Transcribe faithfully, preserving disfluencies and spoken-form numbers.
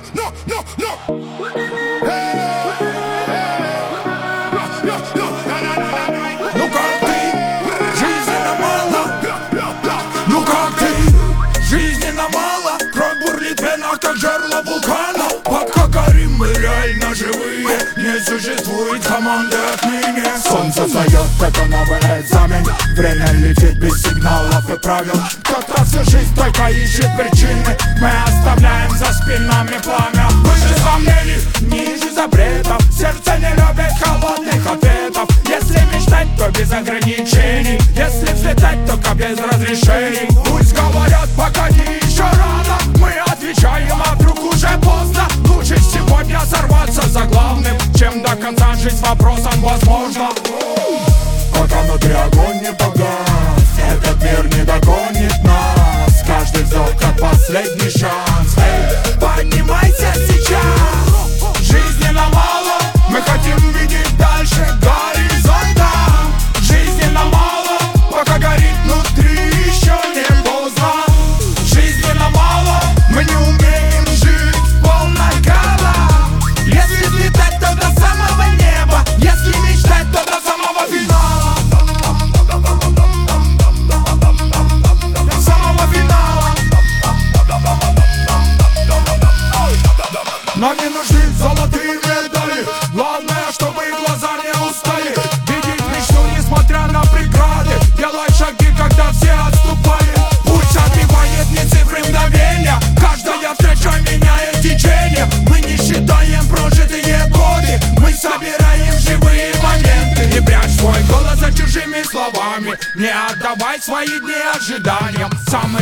no, no, no. Hey, no, no, no. Ну как ты? Жизненно мало. Ну как ты? Жизненно мало. Кровь бурлит в венах, как жерло вулкана. Пока горим, мы реально живые. Не существует команды отныне. Солнце встает, это новый экзамен. Время летит без сигналов и правил. Кто-то всю жизнь только ищет причины. Мы оставляем за спинами пламя. Выше сомнений, ниже запретов. Сердце не любит холодных ответов. Если мечтать, то без ограничений. Если взлетать, только без разрешений. Пусть говорят, погоди, еще рано. Мы отвечаем, а вдруг уже поздно. Лучше сегодня сорваться за главным, чем до конца жить с вопросом возможно. Пока внутри огонь не погас, этот мир не догонит нас. Каждый вздох как последний шанс. Эй, поднимайся сейчас. Жизненно мало, мы хотим видеть дальше горизонта. Жизненно мало, пока горит внутри, еще не поздно. Жизненно мало, мы не умеем жить в полной гала. Если взлетать, то до самого неба. Если мечтать, то до самого финала. До самого финала. Нам не нужны золотые медали. Главное, чтобы глаза не устали. Видеть мечту, несмотря на преграды. Делать шаги, когда все отступали. Пульс отбивает не цифры мгновения. Каждая встреча меняет течение. Мы не считаем прожитые годы. Мы собираем живые моменты. Не прячь свой голос за чужими словами. Не отдавай свои дни ожиданиям. Самый